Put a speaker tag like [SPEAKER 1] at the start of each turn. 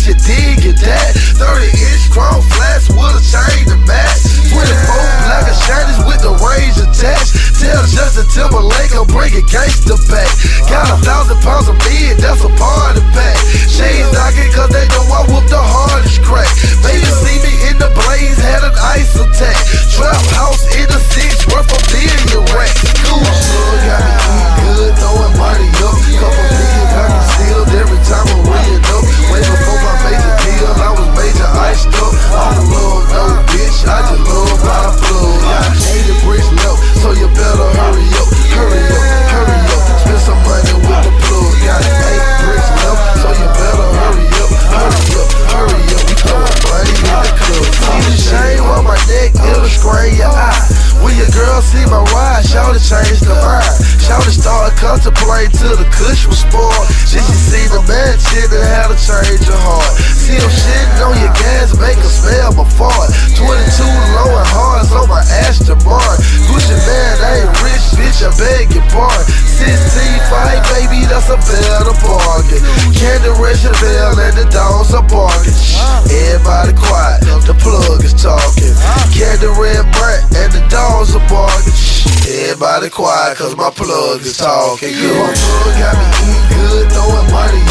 [SPEAKER 1] you dig it that 30-inch chrome flats with a chain to match 24 black and shinies with the range attached. Tell Justin Timberlake I'm bringing gangsta back. Got 1,000 pounds of meat, that's a party pack. Shades knocking cause they know I whoop the hardest crack. Baby see me in the blaze, had an ice attack. Trap house in the 6 worth a million racks. Cool got me eating good, throwing money up. Couple million I can steal every time I'm reading up. Way before my major deal, I was major iced up. I don't love no bitch, I just love my plug. Got 80 bricks left, so you better hurry up, hurry up, hurry up. Spend some money with the plug. Got 8 bricks left, so you better hurry up, hurry up, hurry up. We throwin' money in the club. See the chain on my neck, it'll scrape your eye. When your girl see my ride, shout to change the mind. Shout to start contemplating till the cush was spoiled. She see the man shit and had to change her heart. See him shitting on your gas, make her smell my fart. 22 low and hard on my Aston Martin. Gucci man ain't rich, bitch, I beg your pardon. 16 fight, baby, that's a better bargain. Candy Red Chevelle and the dogs are barking. Everybody quiet, the plug is talking. Candy Red Brent and the dogs are barking. Everybody quiet, cause my plug is talking. Good, my plug got me eating good, throwing money